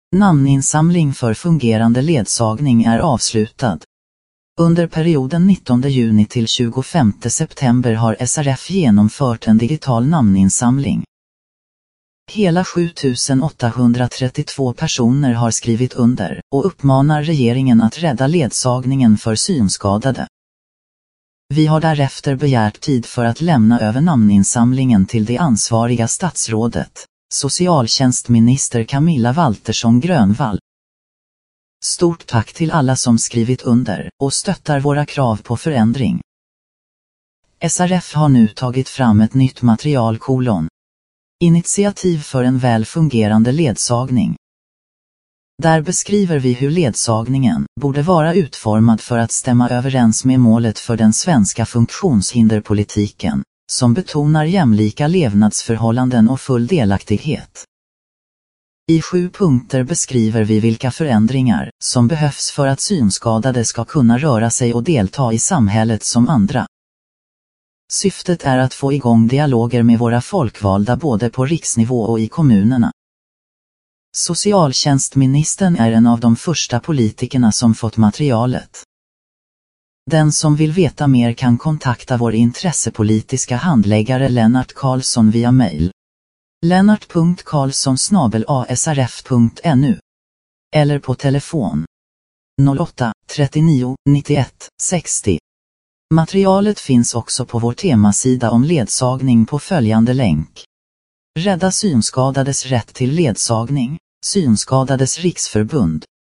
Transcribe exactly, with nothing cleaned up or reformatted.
Namninsamling för fungerande ledsagning är avslutad. Under perioden nittonde juni till tjugofemte september har S R F genomfört en digital namninsamling. Hela sju tusen åttahundratrettiotvå personer har skrivit under och uppmanar regeringen att rädda ledsagningen för synskadade. Vi har därefter begärt tid för att lämna över namninsamlingen till det ansvariga statsrådet, socialtjänstminister Camilla Waltersson Grönvall. Stort tack till alla som skrivit under och stöttar våra krav på förändring. S R F har nu tagit fram ett nytt material kolon. Initiativ för en väl fungerande ledsagning. Där beskriver vi hur ledsagningen borde vara utformad för att stämma överens med målet för den svenska funktionshinderpolitiken, som betonar jämlika levnadsförhållanden och full delaktighet. I sju punkter beskriver vi vilka förändringar som behövs för att synskadade ska kunna röra sig och delta i samhället som andra. Syftet är att få igång dialoger med våra folkvalda både på riksnivå och i kommunerna. Socialtjänstministern är en av de första politikerna som fått materialet. Den som vill veta mer kan kontakta vår intressepolitiska handläggare Lennart Karlsson via mail. lennart punkt karlsson snabel a s r f punkt n u eller på telefon noll åtta trettionio nittioett sextio. Materialet finns också på vår temasida om ledsagning på följande länk. Rädda synskadades rätt till ledsagning, Synskadades riksförbund,